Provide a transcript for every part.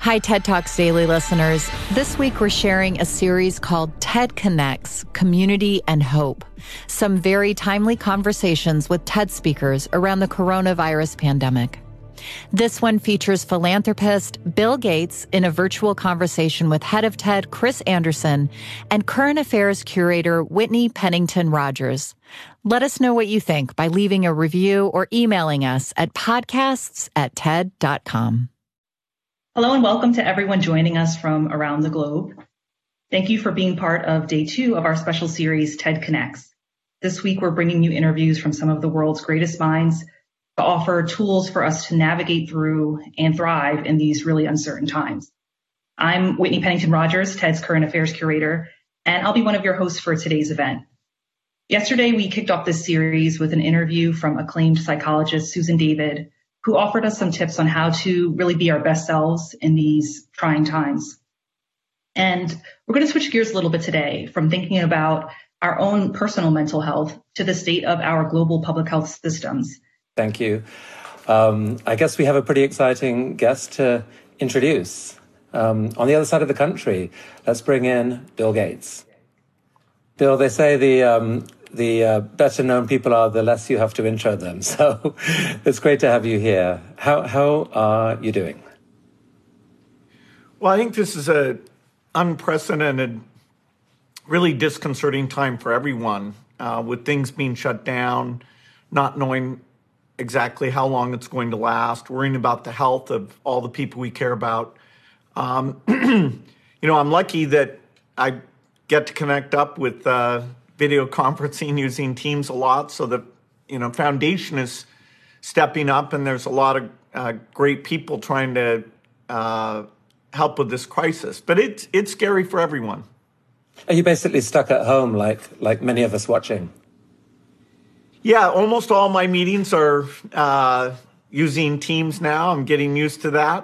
Hi, TED Talks Daily listeners. This week we're sharing a series called TED Connects, Community and Hope. Some very timely conversations with TED speakers around the coronavirus pandemic. This one features philanthropist Bill Gates in a virtual conversation with head of TED Chris Anderson and current affairs curator Whitney Pennington Rogers. Let us know what you think by leaving a review or emailing us at podcasts@ted.com. Hello and welcome to everyone joining us from around the globe. Thank you for being part of day 2 of our special series, TED Connects. This week, we're bringing you interviews from some of the world's greatest minds to offer tools for us to navigate through and thrive in these really uncertain times. I'm Whitney Pennington Rogers, TED's current affairs curator, and I'll be one of your hosts for today's event. Yesterday, we kicked off this series with an interview from acclaimed psychologist Susan David, who offered us some tips on how to really be our best selves in these trying times. And we're going to switch gears a little bit today from thinking about our own personal mental health to the state of our global public health systems. Thank you. I guess we have a pretty exciting guest to introduce. On the other side of the country, let's bring in Bill Gates. Bill, they say the better known people are, the less you have to intro them. So it's great to have you here. How are you doing? Well, I think this is an unprecedented, really disconcerting time for everyone, with things being shut down, not knowing exactly how long it's going to last, worrying about the health of all the people we care about. I'm lucky that I get to connect up with video conferencing using Teams a lot, so the foundation is stepping up, and there's a lot of great people trying to help with this crisis. But it's scary for everyone. Are you basically stuck at home like many of us watching? Yeah, almost all my meetings are using Teams now. I'm getting used to that.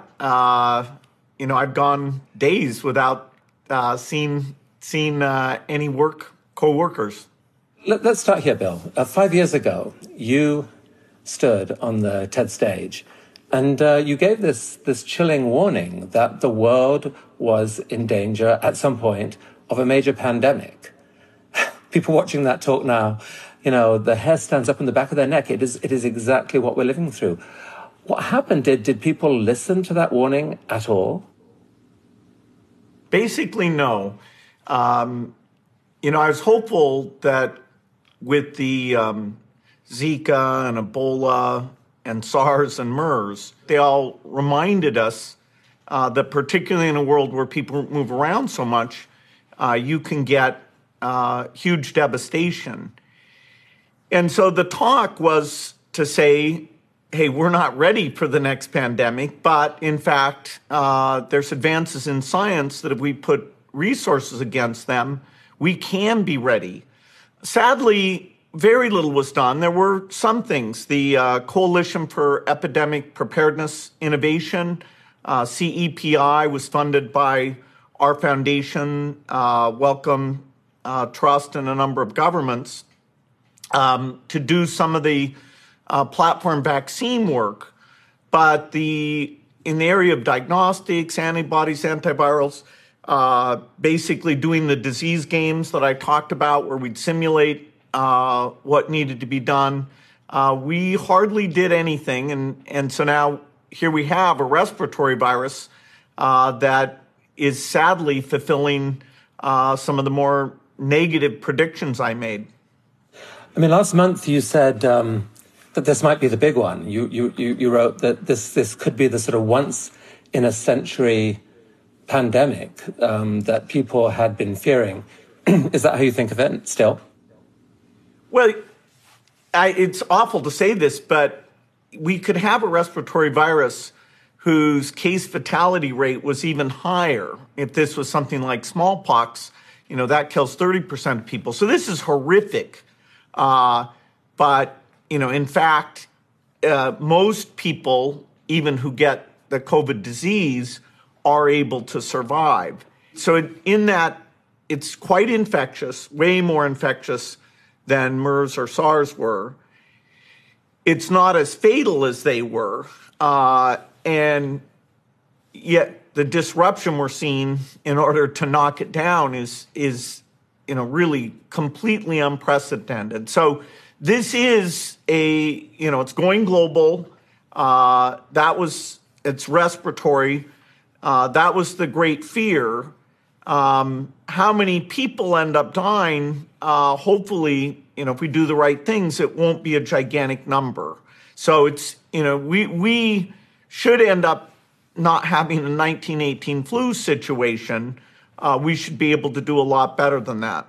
I've gone days without seeing any co-workers. Let's start here, Bill. 5 years ago, you stood on the TED stage and you gave this chilling warning that the world was in danger at some point of a major pandemic. People watching that talk now, the hair stands up in the back of their neck. It is exactly what we're living through. What happened? Did people listen to that warning at all? Basically, no. I was hopeful that with the Zika and Ebola and SARS and MERS, they all reminded us that particularly in a world where people move around so much, you can get huge devastation. And so the talk was to say, hey, we're not ready for the next pandemic, but in fact, there's advances in science that if we put resources against them, we can be ready. Sadly, very little was done. There were some things. The Coalition for Epidemic Preparedness Innovation, CEPI, was funded by our foundation, Wellcome Trust, and a number of governments to do some of the platform vaccine work. But in the area of diagnostics, antibodies, antivirals, basically doing the disease games that I talked about where we'd simulate what needed to be done. We hardly did anything. And so now here we have a respiratory virus that is sadly fulfilling some of the more negative predictions I made. I mean, last month you said that this might be the big one. You wrote that this could be the sort of once in a century pandemic that people had been fearing. Is that how you think of it still? Well, it's awful to say this, but we could have a respiratory virus whose case fatality rate was even higher. If this was something like smallpox, that kills 30% of people. So this is horrific. But, in fact, most people, even who get the COVID disease, are able to survive. So in that, it's quite infectious, way more infectious than MERS or SARS were. It's not as fatal as they were. And yet the disruption we're seeing in order to knock it down is really completely unprecedented. So this is it's going global. It's respiratory. That was the great fear. How many people end up dying? Hopefully, if we do the right things, it won't be a gigantic number. So it's, we should end up not having a 1918 flu situation. We should be able to do a lot better than that.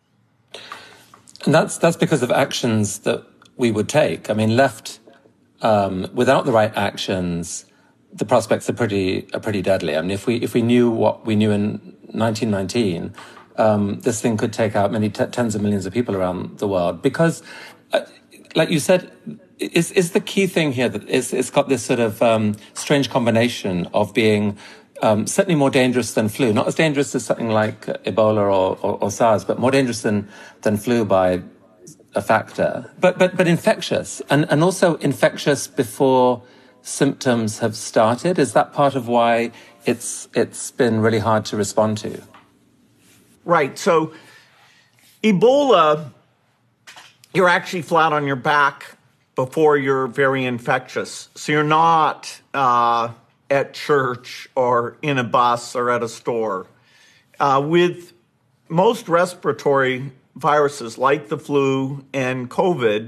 And that's because of actions that we would take. I mean, left without the right actions, the prospects are pretty deadly. I mean, if we knew what we knew in 1919, this thing could take out many tens of millions of people around the world. Because, like you said, is the key thing here that it's got this sort of strange combination of being certainly more dangerous than flu, not as dangerous as something like Ebola or SARS, but more dangerous than flu by a factor, but infectious, and also infectious before symptoms have started. Is that part of why it's been really hard to respond to? Right. So Ebola, you're actually flat on your back before you're very infectious. So you're not at church or in a bus or at a store. With most respiratory viruses like the flu and COVID,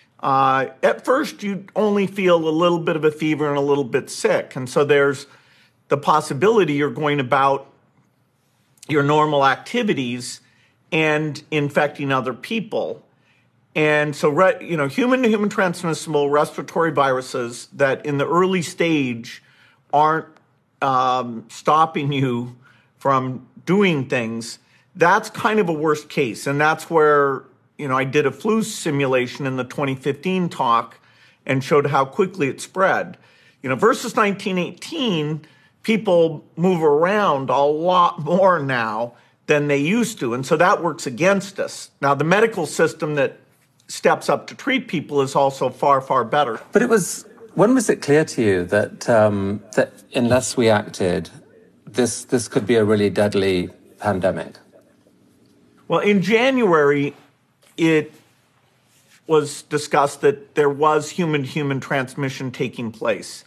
at first you only feel a little bit of a fever and a little bit sick. And so there's the possibility you're going about your normal activities and infecting other people. And so, human-to-human transmissible respiratory viruses that in the early stage aren't stopping you from doing things, that's kind of a worst case. And that's where, I did a flu simulation in the 2015 talk and showed how quickly it spread. Versus 1918, people move around a lot more now than they used to. And so that works against us. Now, the medical system that steps up to treat people is also far, far better. But when was it clear to you that that unless we acted, this could be a really deadly pandemic? Well, in January, it was discussed that there was human-to-human transmission taking place.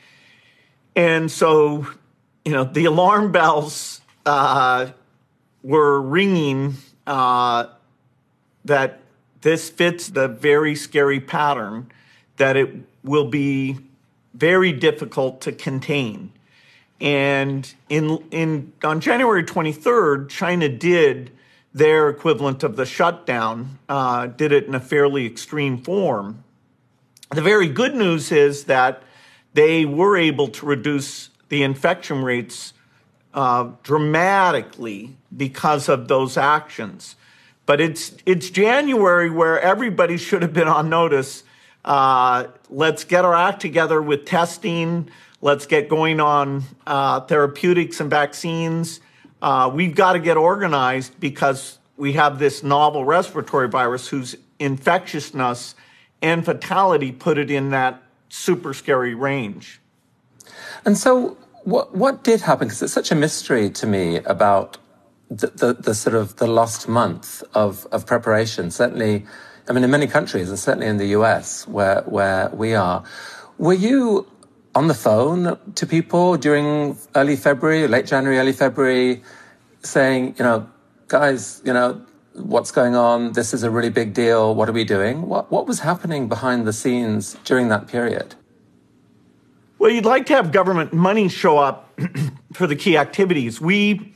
And so, the alarm bells were ringing that this fits the very scary pattern, that it will be very difficult to contain. And on January 23rd, China did their equivalent of the shutdown, did it in a fairly extreme form. The very good news is that they were able to reduce the infection rates dramatically because of those actions. But it's January where everybody should have been on notice. Let's get our act together with testing. Let's get going on therapeutics and vaccines. We've got to get organized because we have this novel respiratory virus whose infectiousness and fatality put it in that super scary range. And so what did happen? Because it's such a mystery to me about the sort of the lost month of preparation. Certainly, I mean, in many countries, and certainly in the US, where we are. Were you on the phone to people during early February, late January, early February, saying, guys, what's going on? This is a really big deal. What are we doing? What was happening behind the scenes during that period? Well, you'd like to have government money show up for the key activities. We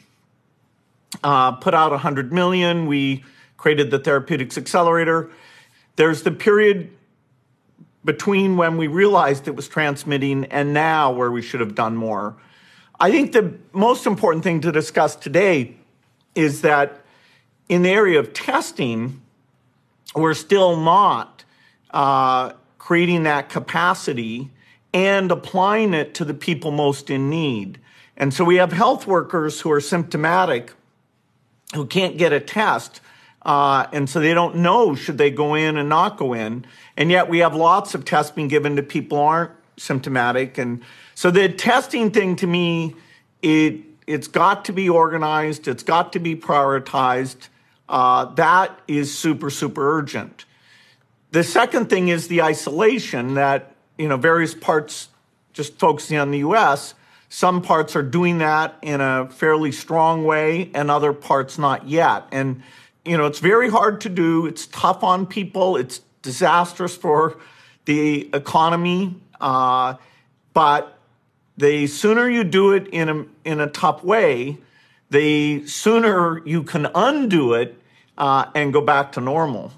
put out $100 million. We created the Therapeutics Accelerator. There's the period between when we realized it was transmitting and now where we should have done more. I think the most important thing to discuss today is that in the area of testing, we're still not creating that capacity and applying it to the people most in need. And so we have health workers who are symptomatic who can't get a test, and so they don't know should they go in and not go in. And yet we have lots of tests being given to people who aren't symptomatic. And so the testing thing, to me, it's got to be organized. It's got to be prioritized. That is super, super urgent. The second thing is the isolation that, various parts, just focusing on the U.S., some parts are doing that in a fairly strong way and other parts not yet. And, it's very hard to do. It's tough on people. It's disastrous for the economy. But the sooner you do it in a tough way, the sooner you can undo it and go back to normal.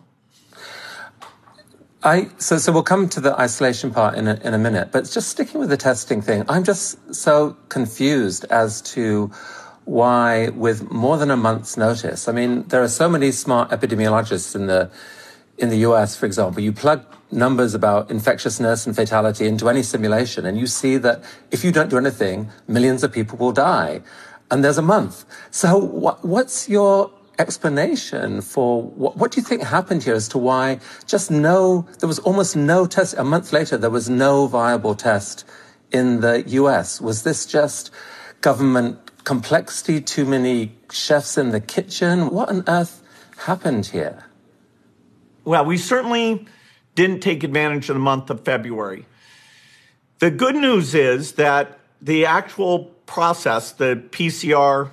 So we'll come to the isolation part in a minute, but just sticking with the testing thing, I'm just so confused as to why, with more than a month's notice, I mean, there are so many smart epidemiologists in the US, for example. You plug numbers about infectiousness and fatality into any simulation, and you see that if you don't do anything, millions of people will die. And there's a month. So what's your explanation for what do you think happened here as to why there was almost no test? A month later, there was no viable test in the US. Was this just government complexity, too many chefs in the kitchen? What on earth happened here? Well, we certainly didn't take advantage of the month of February. The good news is that the actual process, the PCR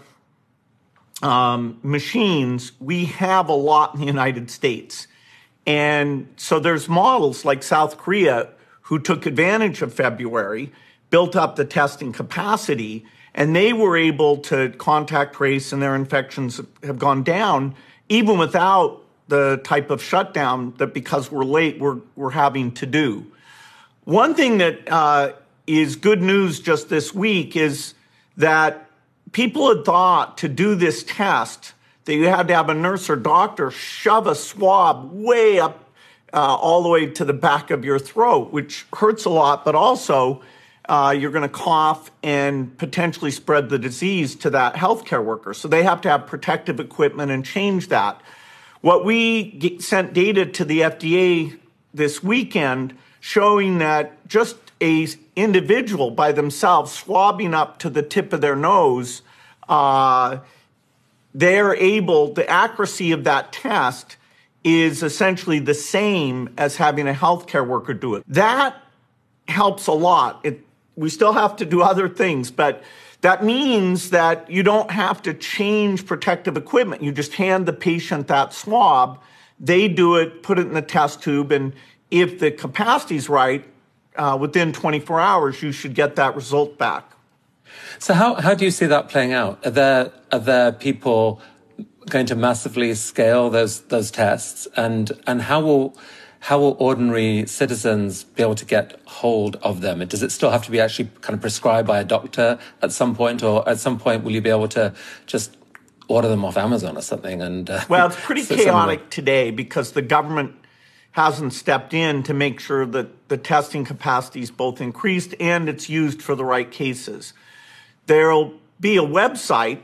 machines, we have a lot in the United States. And so there's models like South Korea who took advantage of February, built up the testing capacity, and they were able to contact trace, and their infections have gone down even without the type of shutdown that, because we're late, we're having to do. One thing that is good news just this week is that people had thought to do this test that you had to have a nurse or doctor shove a swab way up all the way to the back of your throat, which hurts a lot, but also you're going to cough and potentially spread the disease to that healthcare worker. So they have to have protective equipment and change that. What we sent data to the FDA this weekend showing that just a individual by themselves swabbing up to the tip of their nose, the accuracy of that test is essentially the same as having a healthcare worker do it. That helps a lot. We still have to do other things, but that means that you don't have to change protective equipment. You just hand the patient that swab, they do it, put it in the test tube, and if the capacity's right, within 24 hours, you should get that result back. So how do you see that playing out? Are there people going to massively scale those tests, and how will ordinary citizens be able to get hold of them? Does it still have to be actually kind of prescribed by a doctor at some point, or at some point will you be able to just order them off Amazon or something? And well, it's pretty chaotic today because the government hasn't stepped in to make sure that the testing capacity is both increased and it's used for the right cases. There'll be a website,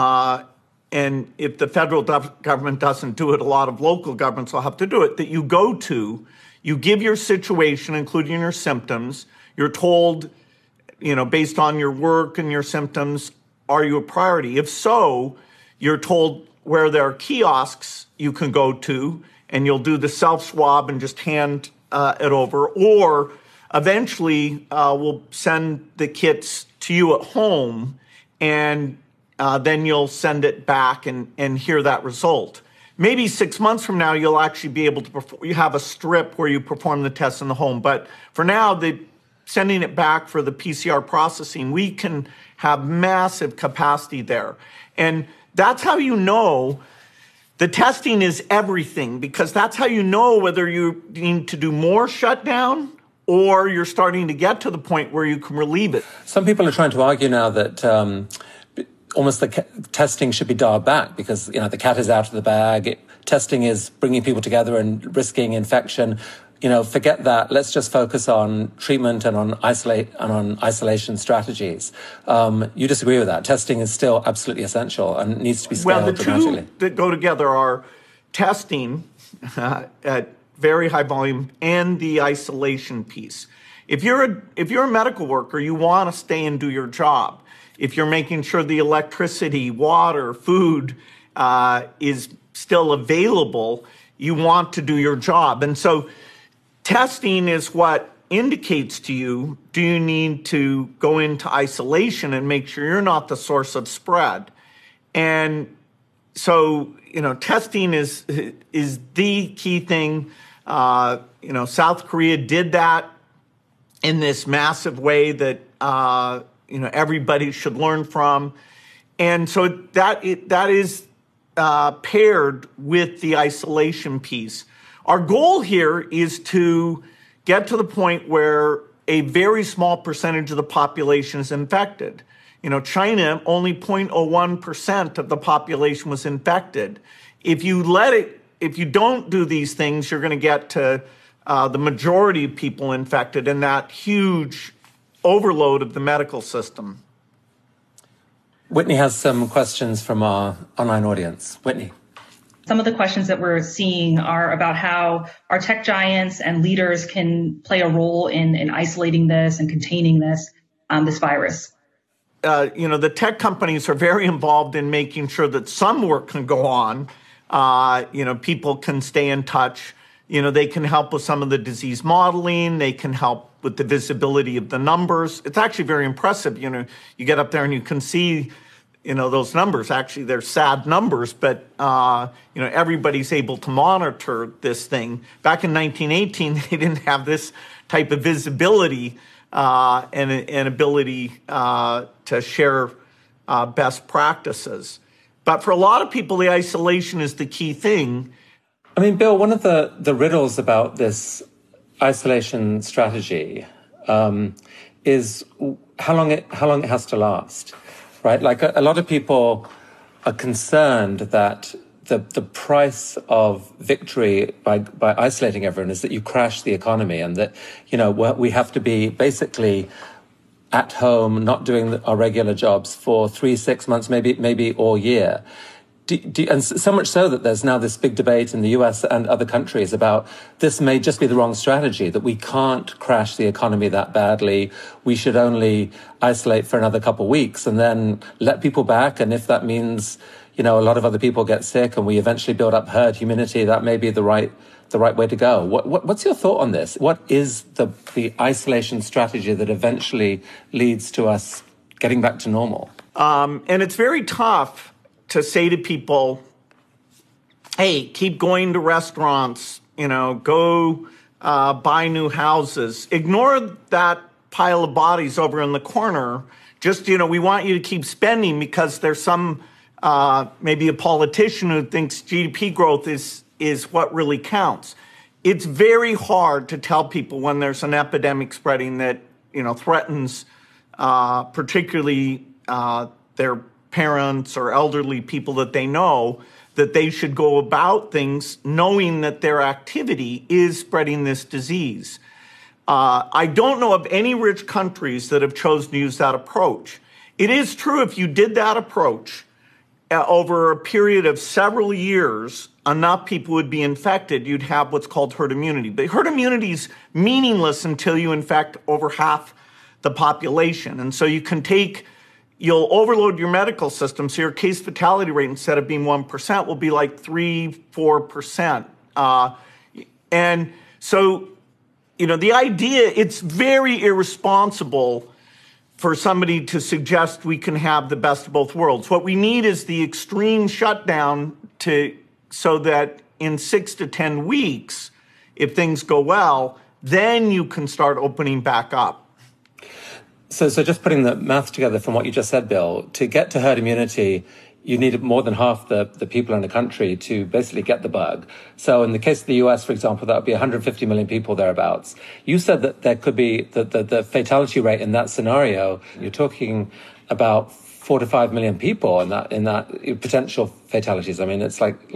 and if the federal government doesn't do it, a lot of local governments will have to do it, that you go to, you give your situation, including your symptoms. You're told, based on your work and your symptoms, are you a priority? If so, you're told where there are kiosks you can go to, and you'll do the self-swab and just hand it over. Or eventually we'll send the kits to you at home, and then you'll send it back and hear that result. Maybe 6 months from now, you'll actually be able to you have a strip where you perform the test in the home. But for now, sending it back for the PCR processing, we can have massive capacity there. And that's how you know the testing is everything, because that's how you know whether you need to do more shutdown or you're starting to get to the point where you can relieve it. Some people are trying to argue now that almost the testing should be dialed back because, the cat is out of the bag. Testing is bringing people together and risking infection. Forget that. Let's just focus on treatment and on isolation strategies. You disagree with that? Testing is still absolutely essential and needs to be scaled dramatically. Well, the two that go together are testing at very high volume and the isolation piece. If you're a medical worker, you want to stay and do your job. If you're making sure the electricity, water, food is still available, you want to do your job. And so testing is what indicates to you, do you need to go into isolation and make sure you're not the source of spread? And so, testing is the key thing. South Korea did that in this massive way that, everybody should learn from. And so that is paired with the isolation piece. Our goal here is to get to the point where a very small percentage of the population is infected. China, only 0.01% of the population was infected. If you don't do these things, you're going to get to the majority of people infected and that huge overload of the medical system. Whitney has some questions from our online audience. Whitney. Some of the questions that we're seeing are about how our tech giants and leaders can play a role in isolating this and containing this virus. The tech companies are very involved in making sure that some work can go on. People can stay in touch. They can help with some of the disease modeling. They can help with the visibility of the numbers. It's actually very impressive. You get up there and you can see, those numbers. Actually, they're sad numbers, but, everybody's able to monitor this thing. Back in 1918, they didn't have this type of visibility and ability to share best practices. But for a lot of people, the isolation is the key thing. I mean, Bill, one of the riddles about this isolation strategy is how long it has to last, right? Like a lot of people are concerned that the price of victory by isolating everyone is that you crash the economy and that, we have to be basically at home, not doing our regular jobs for 3-6 months, maybe all year. And so much so that there's now this big debate in the US and other countries about this may just be the wrong strategy, that we can't crash the economy that badly. We should only isolate for another couple of weeks and then let people back. And if that means, a lot of other people get sick and we eventually build up herd immunity, that may be the right way to go. What's your thought on this? What is the isolation strategy that eventually leads to us getting back to normal? And it's very tough to say to people, hey, keep going to restaurants, go buy new houses. Ignore that pile of bodies over in the corner. Just, we want you to keep spending because there's some, maybe a politician who thinks GDP growth is what really counts. It's very hard to tell people when there's an epidemic spreading that, threatens particularly their parents or elderly people that they know, that they should go about things knowing that their activity is spreading this disease. I don't know of any rich countries that have chosen to use that approach. It is true if you did that approach over a period of several years, enough people would be infected, you'd have what's called herd immunity. But herd immunity is meaningless until you infect over half the population. And so you'll overload your medical system, so your case fatality rate, instead of being 1%, will be like 3-4%. And so, the idea, it's very irresponsible for somebody to suggest we can have the best of both worlds. What we need is the extreme shutdown so that in 6 to 10 weeks, if things go well, then you can start opening back up. So just putting the math together from what you just said, Bill, to get to herd immunity, you need more than half the people in the country to basically get the bug. So in the case of the US, for example, that would be 150 million people thereabouts. You said that there could be the fatality rate in that scenario. You're talking about 4 to 5 million people in that potential fatalities. I mean, it's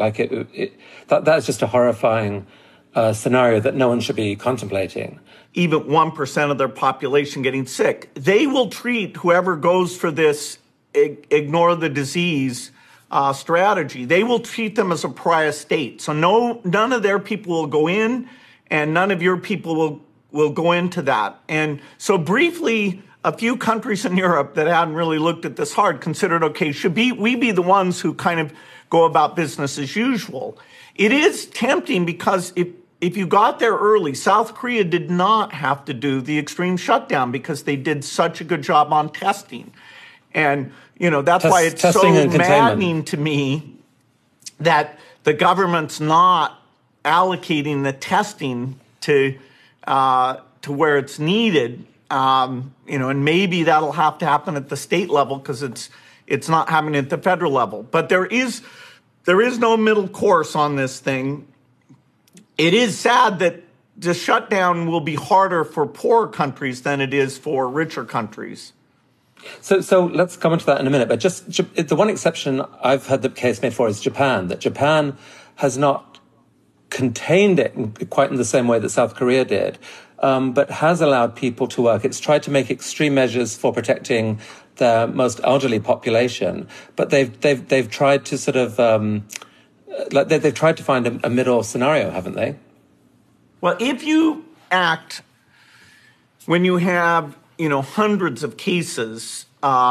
that is just a horrifying scenario that no one should be contemplating. Even 1% of their population getting sick. They will treat whoever goes for this ignore the disease strategy. They will treat them as a pariah state. So none of their people will go in, and none of your people we'll go into that. And so briefly, a few countries in Europe that hadn't really looked at this hard considered, okay, should we be the ones who kind of go about business as usual? It is tempting because if you got there early, South Korea did not have to do the extreme shutdown because they did such a good job on testing. And, that's why it's so maddening to me that the government's not allocating the testing to where it's needed. And maybe that'll have to happen at the state level because it's not happening at the federal level. But there is no middle course on this thing. It is sad that the shutdown will be harder for poorer countries than it is for richer countries. So let's come into that in a minute. But just the one exception I've heard the case made for is Japan, that Japan has not contained it quite in the same way that South Korea did, but has allowed people to work. It's tried to make extreme measures for protecting the most elderly population, but they've tried to sort of they've tried to find a middle scenario, haven't they? Well, if you act when you have hundreds of cases,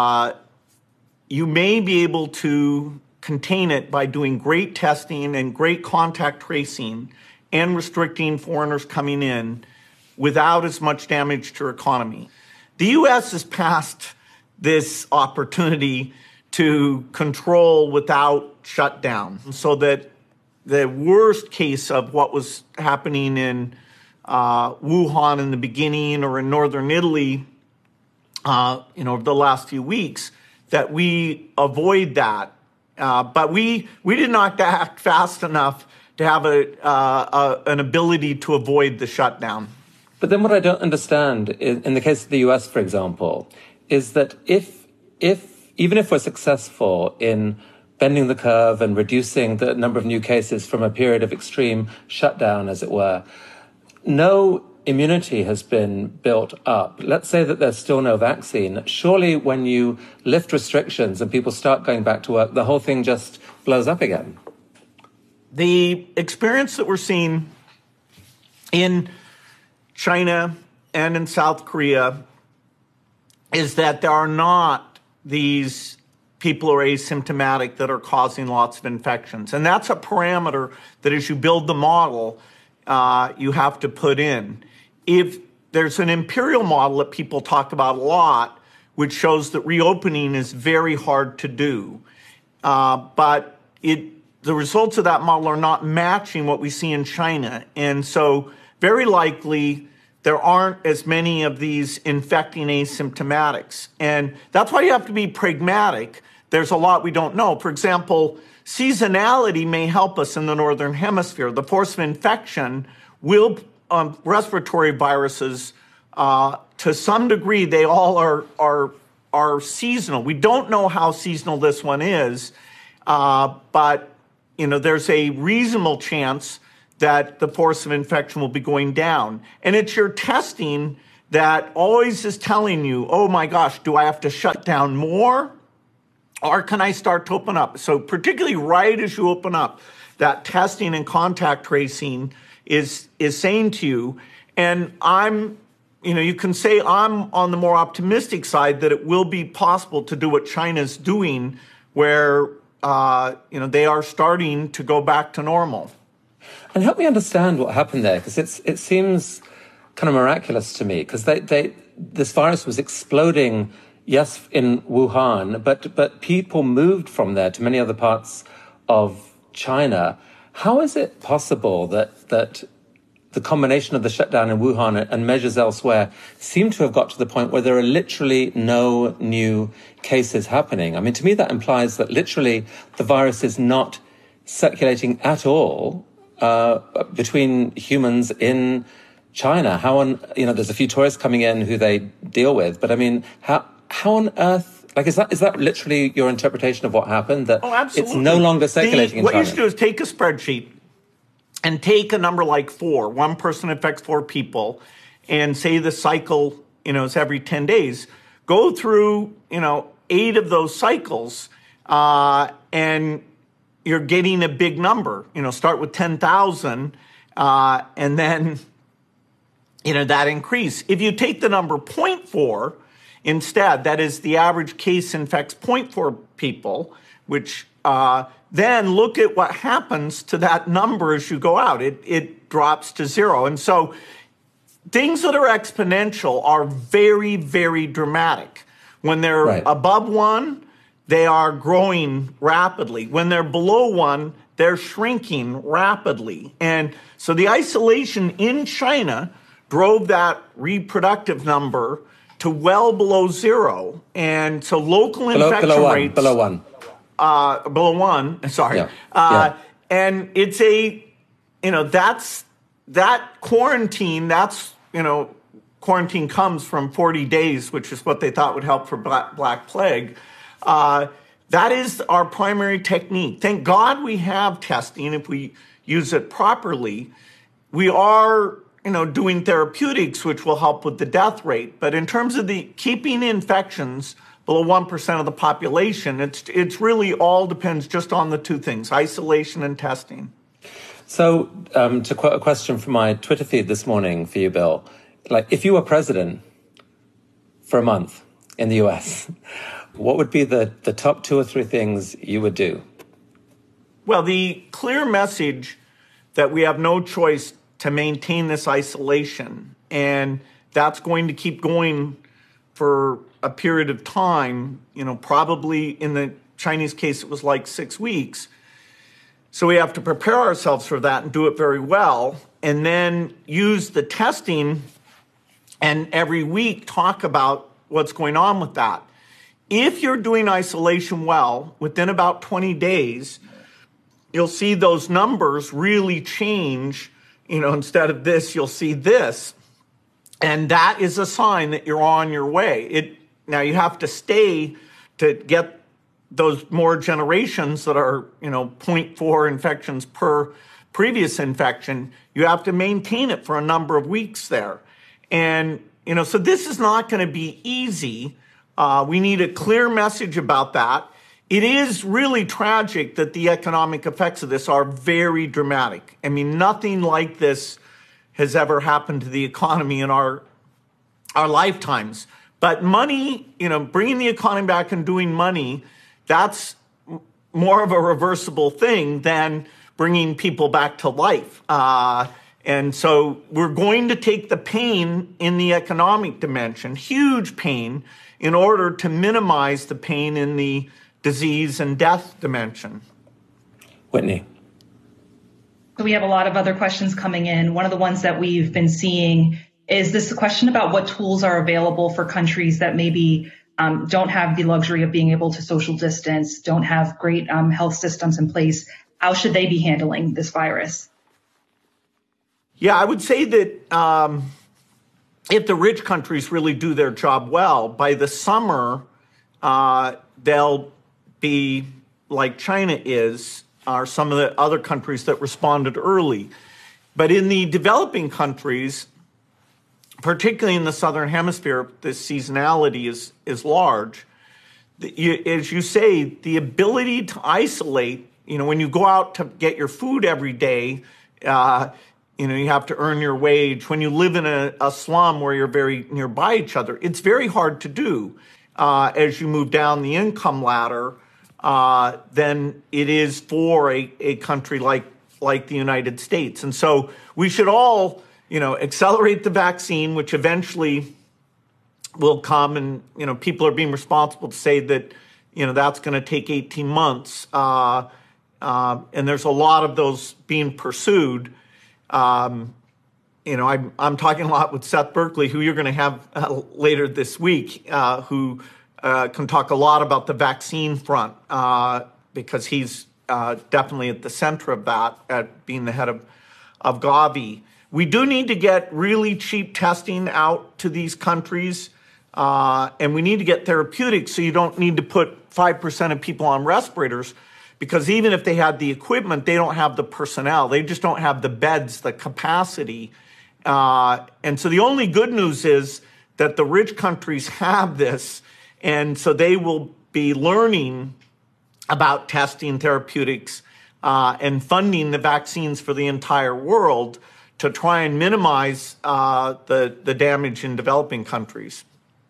you may be able to contain it by doing great testing and great contact tracing and restricting foreigners coming in without as much damage to our economy. The U.S. has passed this opportunity to control without shutdown, so that the worst case of what was happening in Wuhan in the beginning or in northern Italy, over the last few weeks, that we avoid that. But we did not act fast enough to have an ability to avoid the shutdown. But then what I don't understand in the case of the US, for example, is that even if we're successful in bending the curve and reducing the number of new cases from a period of extreme shutdown, as it were, no immunity has been built up. Let's say that there's still no vaccine. Surely when you lift restrictions and people start going back to work, the whole thing just blows up again. The experience that we're seeing in China and in South Korea is that there are not these people who are asymptomatic that are causing lots of infections. And that's a parameter that as you build the model, you have to put in. If there's an imperial model that people talk about a lot, which shows that reopening is very hard to do, but the results of that model are not matching what we see in China. And so very likely there aren't as many of these infecting asymptomatics. And that's why you have to be pragmatic. There's a lot we don't know. For example, seasonality may help us in the Northern Hemisphere. The force of infection will, respiratory viruses, to some degree, they all are seasonal. We don't know how seasonal this one is, but there's a reasonable chance that the force of infection will be going down. And it's your testing that always is telling you, oh my gosh, do I have to shut down more? Or can I start to open up? So particularly right as you open up, that testing and contact tracing is saying to you, and you can say I'm on the more optimistic side that it will be possible to do what China's doing, where they are starting to go back to normal. And help me understand what happened there, because it seems kind of miraculous to me, because this virus was exploding, yes, in Wuhan, but people moved from there to many other parts of China. How is it possible that the combination of the shutdown in Wuhan and measures elsewhere seem to have got to the point where there are literally no new cases happening? I mean, to me, that implies that literally the virus is not circulating at all between humans in China. There's a few tourists coming in who they deal with, but I mean, how on earth, is that literally your interpretation of what happened? That absolutely. It's no longer circulating in China? What you should do is take a spreadsheet and take a number like 4. One person affects 4 people, and say the cycle, is every 10 days. Go through, 8 of those cycles, and you're getting a big number. Start with 10,000, and then that increase. If you take the number 0.4 instead, that is the average case infects 0.4 people, which then look at what happens to that number as you go out. It drops to 0. And so things that are exponential are very, very dramatic. When they're above 1, they are growing rapidly. When they're below 1, they're shrinking rapidly. And so the isolation in China drove that reproductive number to well below 0. And so local infection rates... Below 1. Below 1, sorry. And it's that quarantine, quarantine comes from 40 days, which is what they thought would help for Black Plague. That is our primary technique. Thank God we have testing if we use it properly. We are, doing therapeutics, which will help with the death rate. But in terms of the keeping infections below 1% of the population, it's really all depends just on the two things, isolation and testing. So to quote a question from my Twitter feed this morning for you, Bill, if you were president for a month in the US, what would be the top 2 or 3 things you would do? Well, the clear message that we have no choice to maintain this isolation, and that's going to keep going for a period of time, probably in the Chinese case, it was like 6 weeks. So we have to prepare ourselves for that and do it very well, and then use the testing and every week talk about what's going on with that. If you're doing isolation well, within about 20 days, you'll see those numbers really change. Instead of this, you'll see this. And that is a sign that you're on your way. Now you have to stay to get those more generations that are, 0.4 infections per previous infection. You have to maintain it for a number of weeks there. And, so this is not going to be easy. We need a clear message about that. It is really tragic that the economic effects of this are very dramatic. I mean, nothing like this has ever happened to the economy in our lifetimes. But money, bringing the economy back and doing money, that's more of a reversible thing than bringing people back to life. And so we're going to take the pain in the economic dimension, huge pain, in order to minimize the pain in the disease and death dimension. Whitney. So we have a lot of other questions coming in. One of the ones that we've been seeing is this question about what tools are available for countries that maybe don't have the luxury of being able to social distance, don't have great health systems in place. How should they be handling this virus? Yeah, I would say that if the rich countries really do their job well, by the summer, they'll be like China is, or some of the other countries that responded early. But in the developing countries, particularly in the Southern Hemisphere, the seasonality is large. As you say, the ability to isolate, when you go out to get your food every day, you have to earn your wage. When you live in a slum where you're very nearby each other, it's very hard to do. As you move down the income ladder, than it is for a country like the United States. And so we should all, accelerate the vaccine, which eventually will come. And, people are being responsible to say that, that's going to take 18 months. And there's a lot of those being pursued. I'm talking a lot with Seth Berkley, who you're going to have later this week, who can talk a lot about the vaccine front because he's definitely at the center of that, at being the head of Gavi. We do need to get really cheap testing out to these countries, and we need to get therapeutics so you don't need to put 5% of people on respirators, because even if they had the equipment, they don't have the personnel. They just don't have the beds, the capacity. And so the only good news is that the rich countries have this, and so they will be learning about testing therapeutics and funding the vaccines for the entire world to try and minimize the damage in developing countries.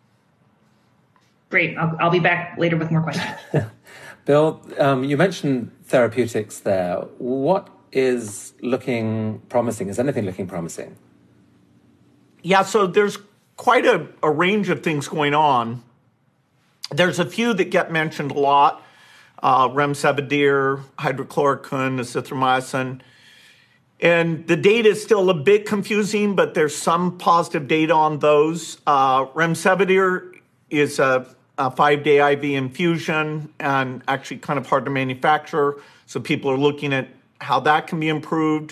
Great. I'll be back later with more questions. Bill, you mentioned therapeutics there. What is looking promising? Is anything looking promising? Yeah, so there's quite a range of things going on. There's a few that get mentioned a lot. Remdesivir, hydrochloroquine, azithromycin. And the data is still a bit confusing, but there's some positive data on those. Remdesivir is a 5-day IV infusion and actually kind of hard to manufacture. So people are looking at how that can be improved.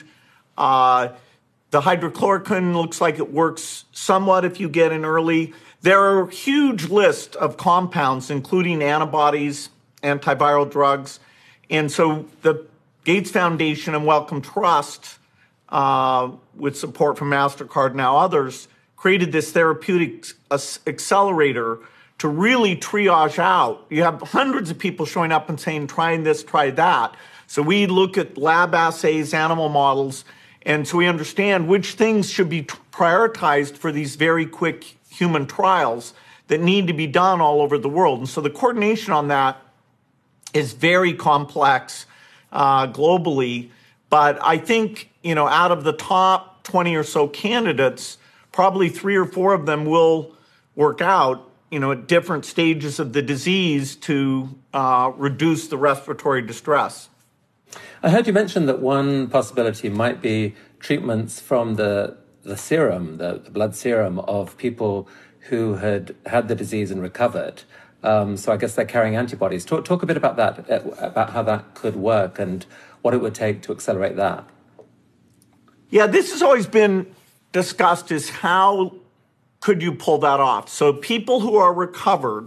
The hydrochloroquine looks like it works somewhat if you get in early. There are a huge list of compounds, including antibodies, antiviral drugs. And so the Gates Foundation and Wellcome Trust, with support from MasterCard and now others, created this therapeutic accelerator to really triage out. You have hundreds of people showing up and saying, try this, try that. So we look at lab assays, animal models, and so we understand which things should be prioritized for these very quick human trials that need to be done all over the world. And so the coordination on that is very complex globally. But I think, out of the top 20 or so candidates, probably 3 or 4 of them will work out, at different stages of the disease to reduce the respiratory distress. I heard you mention that one possibility might be treatments from the serum, the blood serum of people who had the disease and recovered. So I guess they're carrying antibodies. Talk a bit about that, about how that could work and what it would take to accelerate that. Yeah, this has always been discussed, is how could you pull that off? So people who are recovered,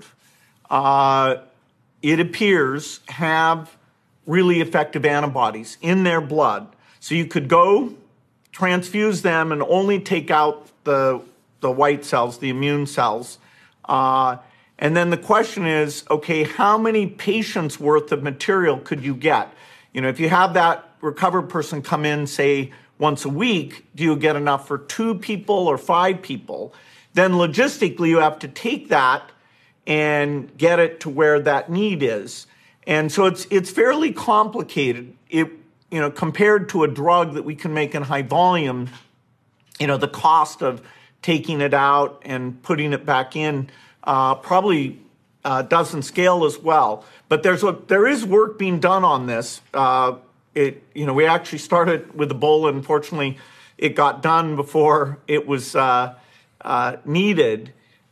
it appears, have really effective antibodies in their blood. So you could go transfuse them and only take out the white cells, the immune cells. And then the question is, okay, how many patients worth of material could you get? If you have that recovered person come in, say, once a week, do you get enough for 2 people or 5 people? Then logistically, you have to take that and get it to where that need is. And so it's fairly complicated. Compared to a drug that we can make in high volume, the cost of taking it out and putting it back in probably doesn't scale as well. But there is work being done on this. We actually started with Ebola. Unfortunately, it got done before it was needed.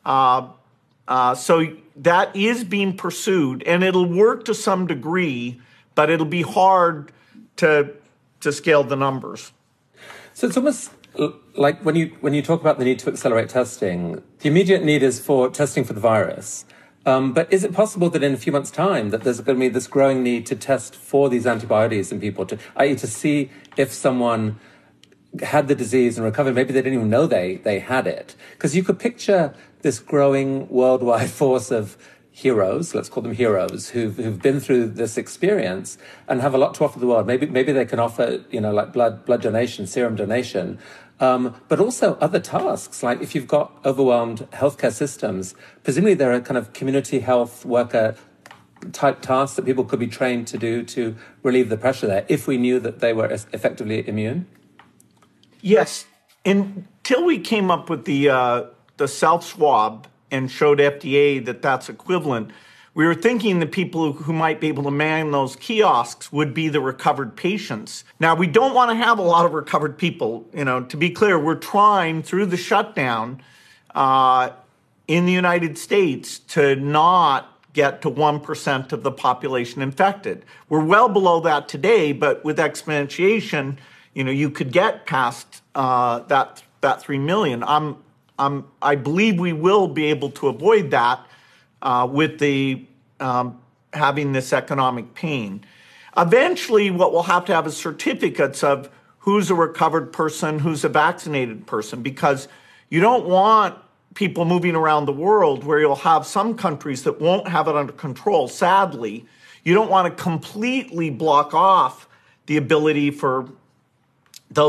So that is being pursued, and it'll work to some degree, but it'll be hard to scale the numbers. So it's almost like when you talk about the need to accelerate testing, the immediate need is for testing for the virus. But is it possible that in a few months' time that there's going to be this growing need to test for these antibodies in people, i.e. to see if someone had the disease and recovered? Maybe they didn't even know they had it. Because you could picture this growing worldwide force of heroes, let's call them heroes, who've been through this experience and have a lot to offer the world. Maybe they can offer, like blood donation, serum donation, but also other tasks. Like if you've got overwhelmed healthcare systems, presumably there are kind of community health worker type tasks that people could be trained to do to relieve the pressure there if we knew that they were effectively immune. Yes. Until we came up with the self-swab and showed FDA that that's equivalent, we were thinking the people who might be able to man those kiosks would be the recovered patients. Now, we don't want to have a lot of recovered people. To be clear, we're trying through the shutdown in the United States to not get to 1% of the population infected. We're well below that today, but with exponentiation, you could get past that 3 million. I believe we will be able to avoid that with the having this economic pain. Eventually, what we'll have to have is certificates of who's a recovered person, who's a vaccinated person, because you don't want people moving around the world where you'll have some countries that won't have it under control. Sadly, you don't want to completely block off the ability for those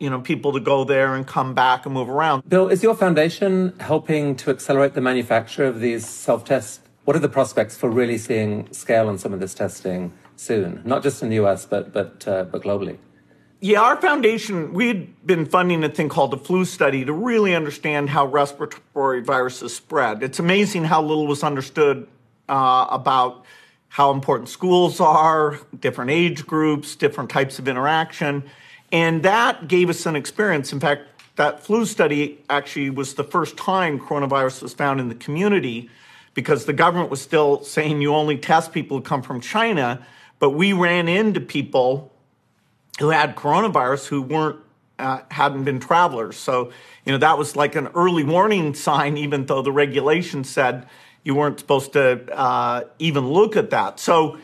people to go there and come back and move around. Bill, is your foundation helping to accelerate the manufacture of these self-tests? What are the prospects for really seeing scale on some of this testing soon, not just in the US, but globally? Yeah, our foundation, we'd been funding a thing called the flu study to really understand how respiratory viruses spread. It's amazing how little was understood about how important schools are, different age groups, different types of interaction. And that gave us an experience. In fact, that flu study actually was the first time coronavirus was found in the community, because the government was still saying you only test people who come from China. But we ran into people who had coronavirus who hadn't been travelers. So, that was like an early warning sign, even though the regulation said you weren't supposed to even look at that. So,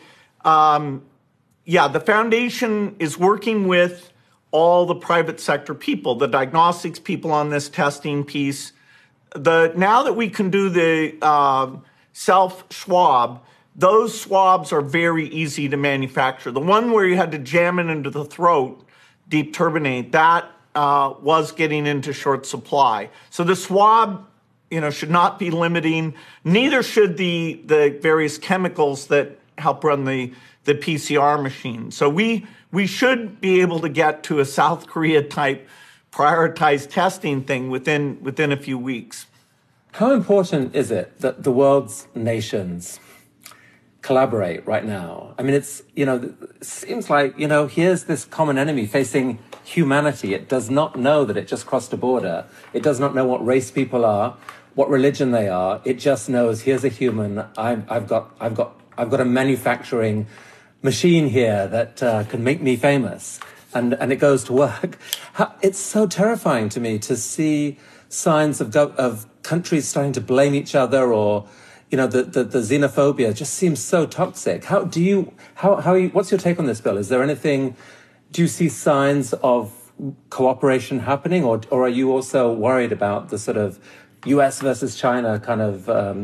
the foundation is working with all the private sector people, the diagnostics people on this testing piece. Now that we can do the self-swab, those swabs are very easy to manufacture. The one where you had to jam it into the throat, deep turbinate, that was getting into short supply. So the swab, should not be limiting. Neither should the various chemicals that help run the PCR machine. So we should be able to get to a South Korea type prioritized testing thing within a few weeks. How important is it that the world's nations collaborate right now? I mean, it seems like, here's this common enemy facing humanity. It does not know that it just crossed a border. It does not know what race people are, what religion they are. It just knows, here's a human. I've got a manufacturing machine here that can make me famous, and it goes to work. It's so terrifying to me to see signs of countries starting to blame each other, or the xenophobia just seems so toxic. What's your take on this, Bill? Is there anything? Do you see signs of cooperation happening, or are you also worried about the sort of US versus China kind of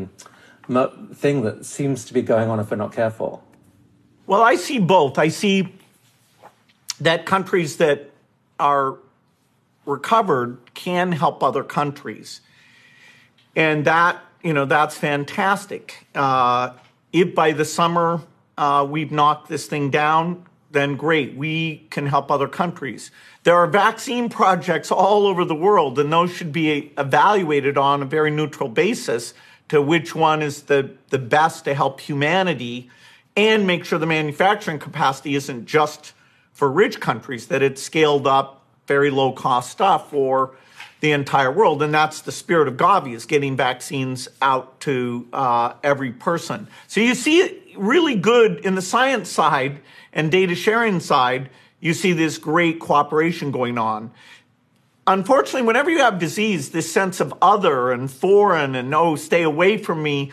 thing that seems to be going on if we're not careful? Well, I see both. I see that countries that are recovered can help other countries. And that's fantastic. If by the summer we've knocked this thing down, then great, we can help other countries. There are vaccine projects all over the world, and those should be evaluated on a very neutral basis to which one is the best to help humanity, and make sure the manufacturing capacity isn't just for rich countries, that it's scaled up, very low-cost stuff for the entire world. And that's the spirit of Gavi, is getting vaccines out to every person. So you see it really good in the science side and data sharing side. You see this great cooperation going on. Unfortunately, whenever you have disease, this sense of other and foreign and, stay away from me,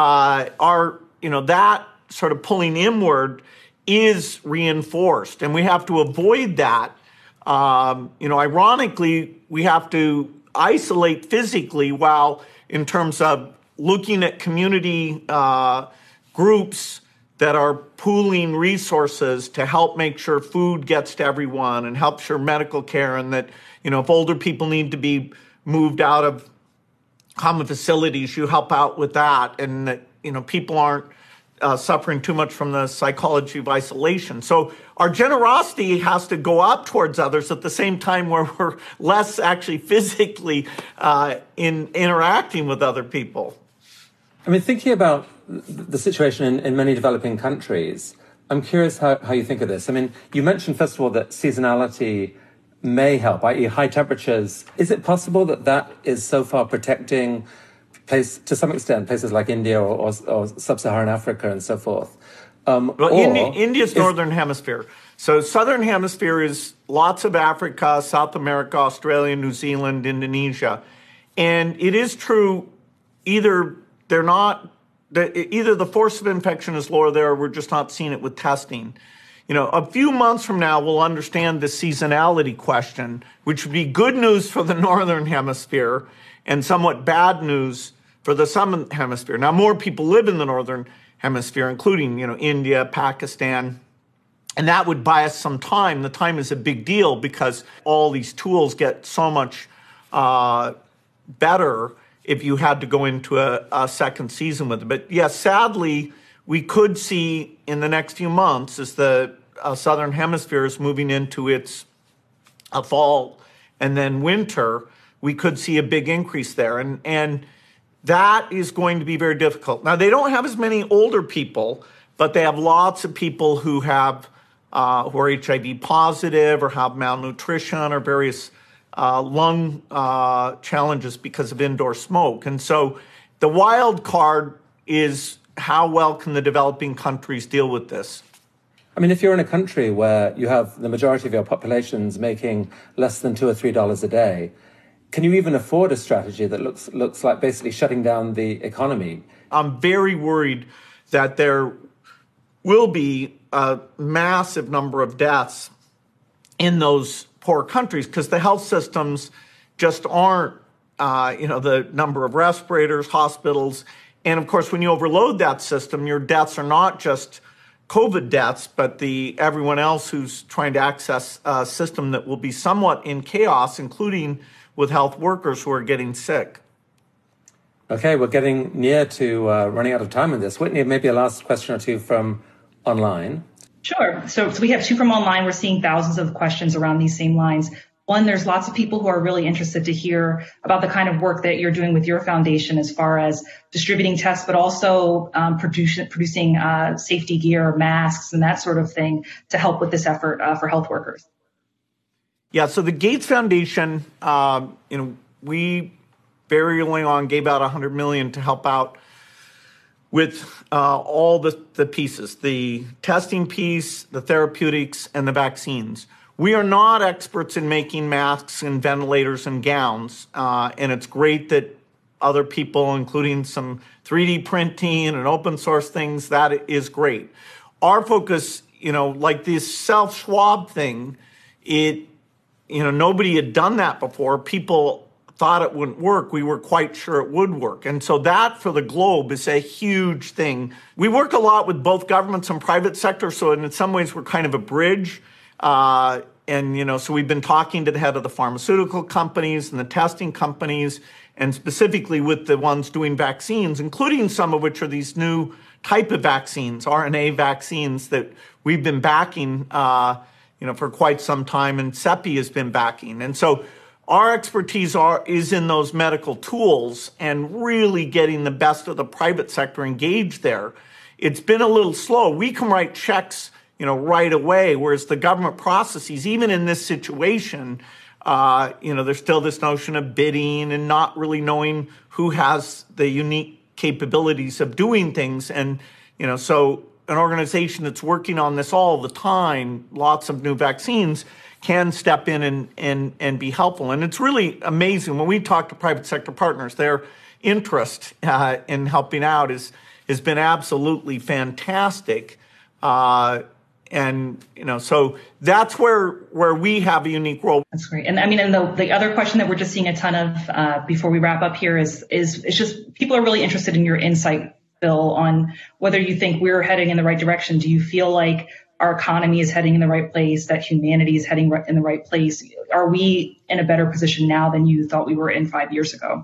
that sort of pulling inward is reinforced. And we have to avoid that. Ironically, we have to isolate physically, while in terms of looking at community groups that are pooling resources to help make sure food gets to everyone and help sure medical care, and that, if older people need to be moved out of common facilities, you help out with that, and that, people aren't suffering too much from the psychology of isolation. So our generosity has to go up towards others at the same time where we're less actually physically in interacting with other people. I mean, thinking about the situation in many developing countries, I'm curious how you think of this. I mean, you mentioned, first of all, that seasonality may help, i.e. high temperatures. Is it possible that is so far protecting to some extent places like India or sub-Saharan Africa and so forth? India's northern hemisphere. So southern hemisphere is lots of Africa, South America, Australia, New Zealand, Indonesia. And it is true, either the force of infection is lower there, or we're just not seeing it with testing. A few months from now, we'll understand the seasonality question, which would be good news for the northern hemisphere and somewhat bad news for the southern hemisphere. Now, more people live in the northern hemisphere, including, India, Pakistan, And that would buy us some time. The time is a big deal because all these tools get so much better if you had to go into a second season with it. But yes, sadly, we could see in the next few months as the Southern Hemisphere is moving into its fall and then winter, we could see a big increase there. And that is going to be very difficult. Now, they don't have as many older people, but they have lots of people who have who are HIV positive or have malnutrition or various lung challenges because of indoor smoke. And so the wild card is how well can the developing countries deal with this? I mean, if you're in a country where you have the majority of your populations making less than $2 or $3 a day, can you even afford a strategy that looks like basically shutting down the economy? I'm very worried that there will be a massive number of deaths in those poor countries because the health systems just aren't, the number of respirators, hospitals. And of course, when you overload that system, your deaths are not just COVID deaths, but everyone else who's trying to access a system that will be somewhat in chaos, including with health workers who are getting sick. Okay, we're getting near to running out of time with this. Whitney, maybe a last question or two from online. Sure. So we have two from online. We're seeing thousands of questions around these same lines. One, there's lots of people who are really interested to hear about the kind of work that you're doing with your foundation as far as distributing tests, but also producing safety gear, masks, and that sort of thing to help with this effort for health workers. Yeah, so the Gates Foundation, we very early on gave out $100 million to help out with all the pieces, the testing piece, the therapeutics, and the vaccines. We are not experts in making masks and ventilators and gowns, and it's great that other people, including some 3D printing and open source things, that is great. Our focus, like this self-swab thing, nobody had done that before. People thought it wouldn't work. We were quite sure it would work. And so that for the globe is a huge thing. We work a lot with both governments and private sector. So in some ways, we're kind of a bridge. So we've been talking to the head of the pharmaceutical companies and the testing companies, and specifically with the ones doing vaccines, including some of which are these new type of vaccines, RNA vaccines that we've been backing, for quite some time, and CEPI has been backing. And so our expertise is in those medical tools and really getting the best of the private sector engaged there. It's been a little slow. We can write checks, right away, whereas the government processes, even in this situation, there's still this notion of bidding and not really knowing who has the unique capabilities of doing things. And, so an organization that's working on this all the time, lots of new vaccines, can step in and be helpful. And it's really amazing. When we talk to private sector partners, their interest in helping out has been absolutely fantastic. So that's where we have a unique role. That's great. And the other question that we're just seeing a ton of before we wrap up here is just people are really interested in your insight, Bill, on whether you think we're heading in the right direction. Do you feel like our economy is heading in the right place, that humanity is heading in the right place? Are we in a better position now than you thought we were in 5 years ago?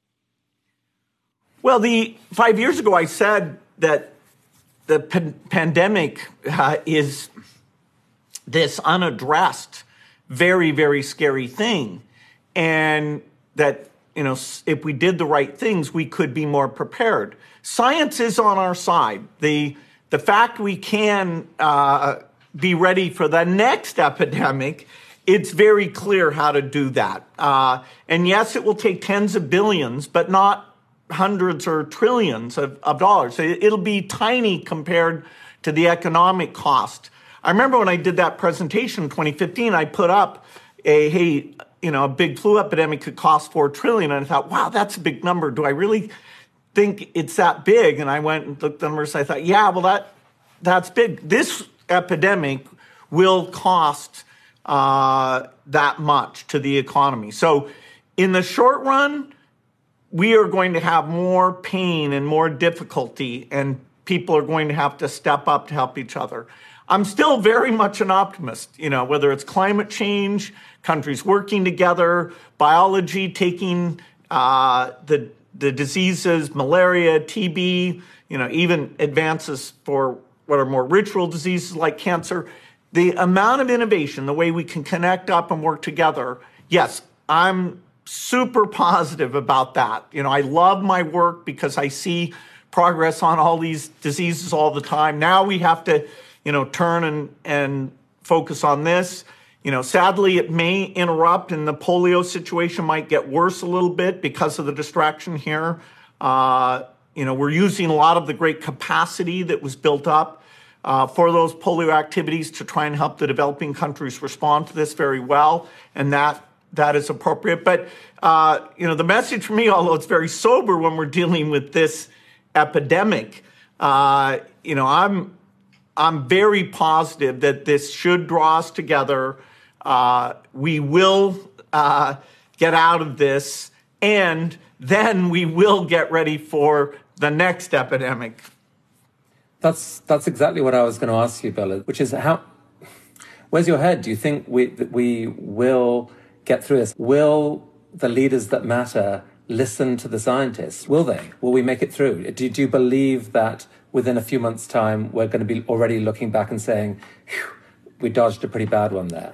Well, 5 years ago, I said that the pandemic is this unaddressed, very, very scary thing. And that, if we did the right things, we could be more prepared. Science is on our side. The fact we can be ready for the next epidemic, it's very clear how to do that. And yes, it will take tens of billions, but not hundreds or trillions of dollars. It'll be tiny compared to the economic cost. I remember when I did that presentation in 2015, I put up a big flu epidemic could cost $4 trillion. And I thought, wow, that's a big number. Do I really think it's that big? And I went and looked at the numbers. I thought, yeah, well, that's big. This epidemic will cost that much to the economy. So in the short run, we are going to have more pain and more difficulty, and people are going to have to step up to help each other. I'm still very much an optimist, whether it's climate change, countries working together, biology taking the diseases, malaria, TB, even advances for what are more ritual diseases like cancer. The amount of innovation, the way we can connect up and work together, yes, I'm super positive about that. I love my work because I see progress on all these diseases all the time. Now we have to, turn and focus on this. Sadly, it may interrupt, and the polio situation might get worse a little bit because of the distraction here. We're using a lot of the great capacity that was built up for those polio activities to try and help the developing countries respond to this very well, and that is appropriate. But, the message for me, although it's very sober when we're dealing with this epidemic, I'm very positive that this should draw us together. We will get out of this, and then we will get ready for the next epidemic. That's exactly what I was going to ask you, Bill, which is where's your head? Do you think we will get through this? Will the leaders that matter listen to the scientists? Will they? Will we make it through? Do you believe that within a few months' time, we're going to be already looking back and saying, we dodged a pretty bad one there?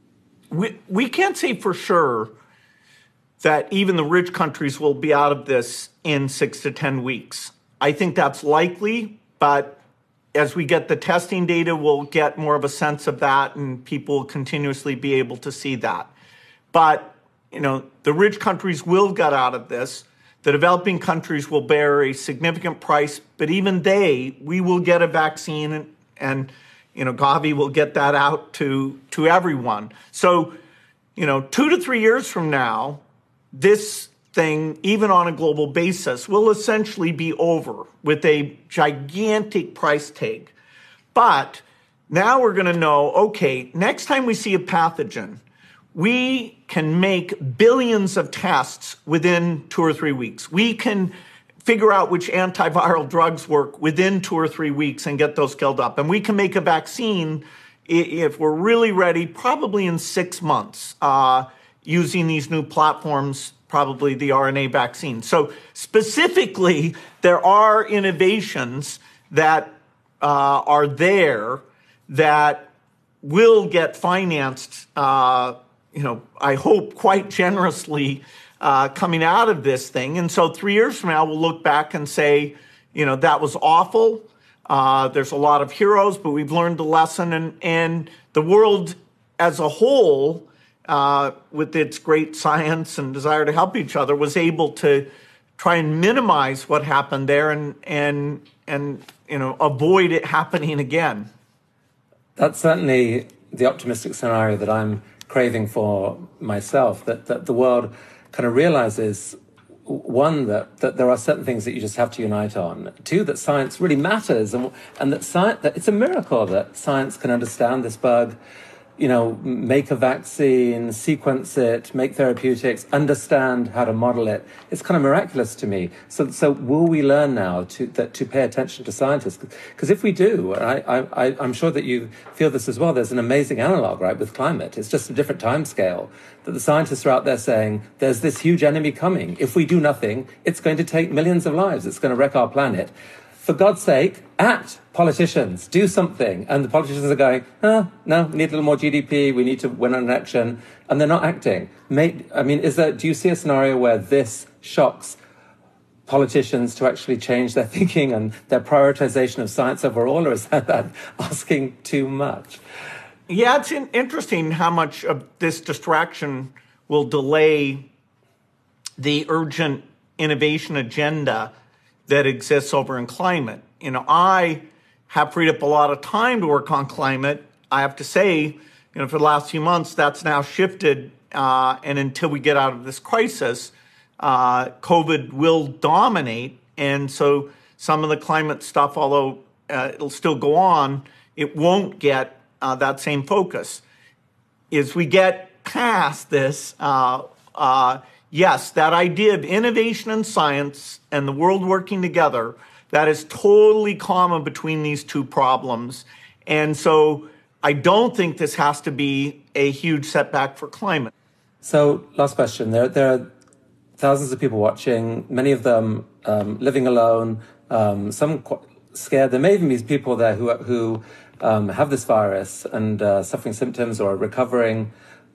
We can't say for sure that even the rich countries will be out of this in 6 to 10 weeks. I think that's likely, but as we get the testing data, we'll get more of a sense of that, and people will continuously be able to see that. But, the rich countries will get out of this. The developing countries will bear a significant price, but even we will get a vaccine, and Gavi will get that out to everyone. So, 2 to 3 years from now, this thing, even on a global basis, will essentially be over with a gigantic price tag. But now we're going to know, okay, next time we see a pathogen, we can make billions of tests within 2 or 3 weeks. We can figure out which antiviral drugs work within 2 or 3 weeks and get those scaled up. And we can make a vaccine, if we're really ready, probably in 6 months, using these new platforms, probably the RNA vaccine. So specifically, there are innovations that are there that will get financed, I hope quite generously coming out of this thing. And so 3 years from now, we'll look back and say, that was awful. There's a lot of heroes, but we've learned the lesson. And the world as a whole, with its great science and desire to help each other, was able to try and minimize what happened there and avoid it happening again. That's certainly the optimistic scenario that I'm craving for myself, that the world kind of realizes, one, that there are certain things that you just have to unite on. Two, that science really matters, and that it's a miracle that science can understand this bug, make a vaccine, sequence it, make therapeutics, understand how to model it. It's kind of miraculous to me. So will we learn now to pay attention to scientists? Because if we do, and I'm sure that you feel this as well, there's an amazing analog, right, with climate. It's just a different time scale, that the scientists are out there saying, there's this huge enemy coming. If we do nothing, it's going to take millions of lives. It's going to wreck our planet. For God's sake, act, politicians, do something. And the politicians are going, no, we need a little more GDP, we need to win an election, and they're not acting. Do you see a scenario where this shocks politicians to actually change their thinking and their prioritization of science overall, or is that asking too much? Yeah, it's interesting how much of this distraction will delay the urgent innovation agenda that exists over in climate. I have freed up a lot of time to work on climate. I have to say, for the last few months, that's now shifted. And until we get out of this crisis, COVID will dominate. And so some of the climate stuff, although it'll still go on, it won't get that same focus. As we get past this, yes, that idea of innovation and science and the world working together, that is totally common between these two problems. And so I don't think this has to be a huge setback for climate. So last question. There are thousands of people watching, many of them living alone, some scared. There may even be people there who have this virus and suffering symptoms or are recovering.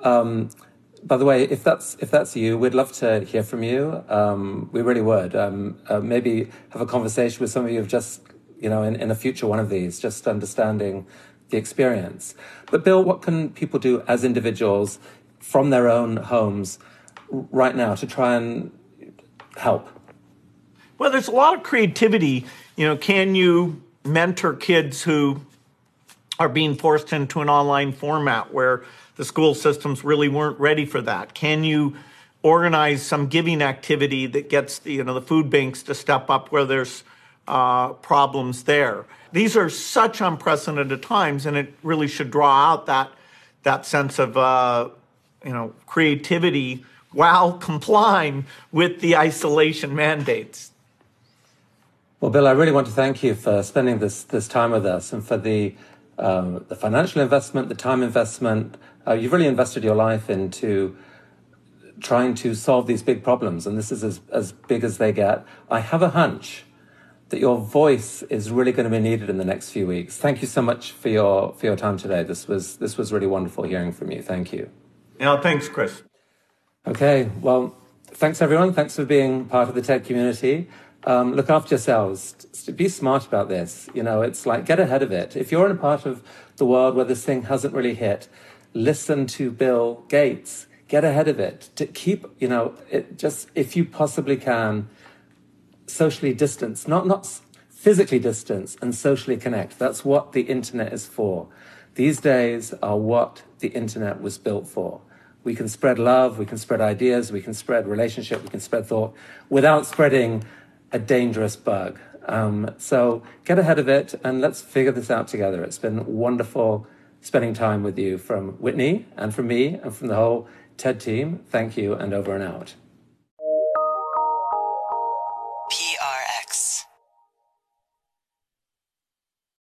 By the way, if that's you, we'd love to hear from you. We really would. Maybe have a conversation with some of you of just, in a future one of these, just understanding the experience. But Bill, what can people do as individuals from their own homes right now to try and help? Well, there's a lot of creativity. Can you mentor kids who are being forced into an online format where the school systems really weren't ready for that? Can you organize some giving activity that gets the food banks to step up where there's problems there? These are such unprecedented times, and it really should draw out that sense of creativity while complying with the isolation mandates. Well, Bill, I really want to thank you for spending this time with us and for the financial investment, the time investment. You've really invested your life into trying to solve these big problems, and this is as big as they get. I have a hunch that your voice is really going to be needed in the next few weeks. Thank you so much for your time today. This was really wonderful hearing from you. Thank you. Thanks, Chris. Okay, well, thanks everyone. Thanks for being part of the TED community. Look after yourselves. Be smart about this. It's like, get ahead of it. If you're in a part of the world where this thing hasn't really hit, listen to Bill Gates. Get ahead of it. To keep, if you possibly can, socially distance, not physically distance, and socially connect. That's what the internet is for. These days are what the internet was built for. We can spread love, we can spread ideas, we can spread relationship, we can spread thought without spreading a dangerous bug. So get ahead of it and let's figure this out together. It's been wonderful spending time with you from Whitney and from me and from the whole TED team. Thank you, and over and out. PRX.